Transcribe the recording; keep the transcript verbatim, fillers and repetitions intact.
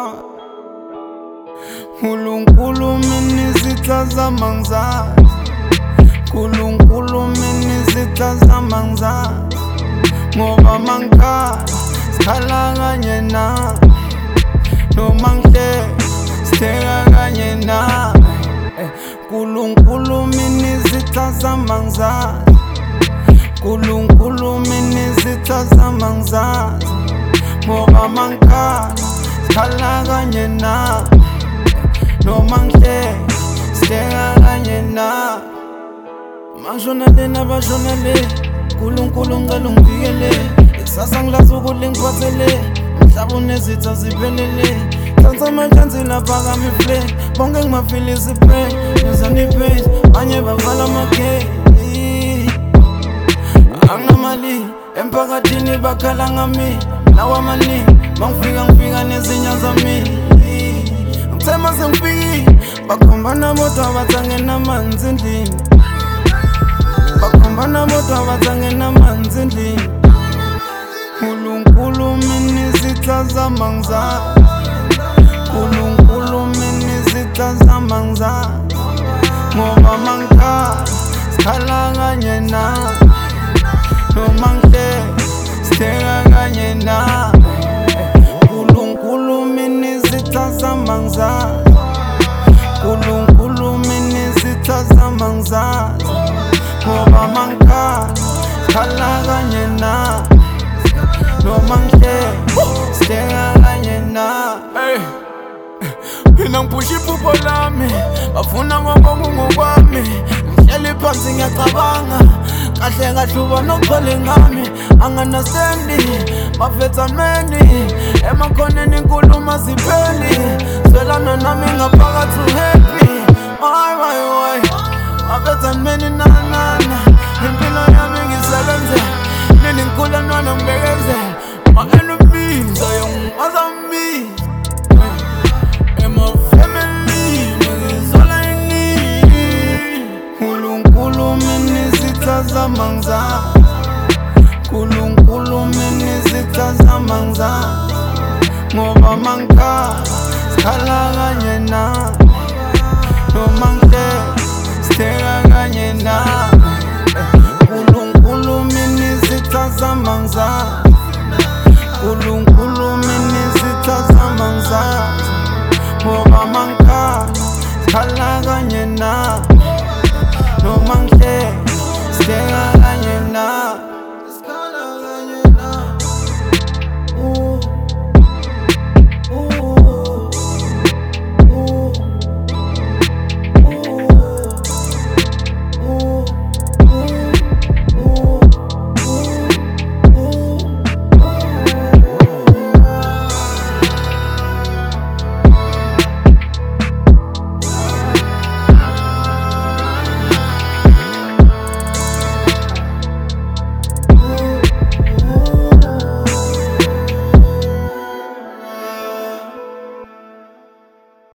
uNkulunkulu mina zitazama ngizazi, uNkulunkulu mina zitazama ngizazi, ngoba mangikhala sikhala kanye nawe, noma ngihleka sitheka kanye nawe. uNkulunkulu mina zitazama ngizazi, uNkulunkulu mina zitazama ngizazi, ngoba mangikhala sikhala kanye nawe, noma ngihleka sitheka kanye nawe. Mangishona le nabashona le, uNkulunkulu ngicela ungivikele, ikusasa ngilazi ukuthi ngiphathele, umhlaba unezitha ziphelele, dansa amathansi lapha kami flame, bonke ngimafilisi pray, ngizani page, banye bavala amagate. Anginamali emphakathini bakhala ngami, nawa amaningi mangifika ngifika nezinya zami. Ngithema sengifikile, bakhombana bodwa bathangena amanzi endlini, bakhombana bodwa bathangena amanzi endlini. uNkulunkulu mina zitazama ngizazi, uNkulunkulu mina zitazama ngizazi, ngoba mangikhala sikhala kanye nawe, noma ngihleka sitheka kanye nawe. uNkulunkulu mina zitazama ngizazi, uNkulunkulu mina zitazama ngizazi, ngoba mangikhala sikhala kanye nawe, noma ngihleka sitheka kanye nawe. Mina ngiphusha iphupho lami, bafuna ngoba ngokwami, ngihleli phansi ngiyacabanga, kahle kahle uba nokuphele ngami, anganastandi mafethameni, emakhoneni inkulumo zipheli, swelana nami ngaphakathi uhappy. Why, why, why, mafethameni nanana, impilo yami ngisebenze, nini ngikhula nwana ngibekeze, my enemies ayongimaza mi, and my family is all I need. uNkulunkulu mina zitazama ngizazi, uNkulunkulu mina zitazama ngizazi, ngoba mangikhala sikhala kanye nawe, noma ngihleka sitheka kanye nawe. uNkulunkulu mina zitazama ngizazi, uNkulunkulu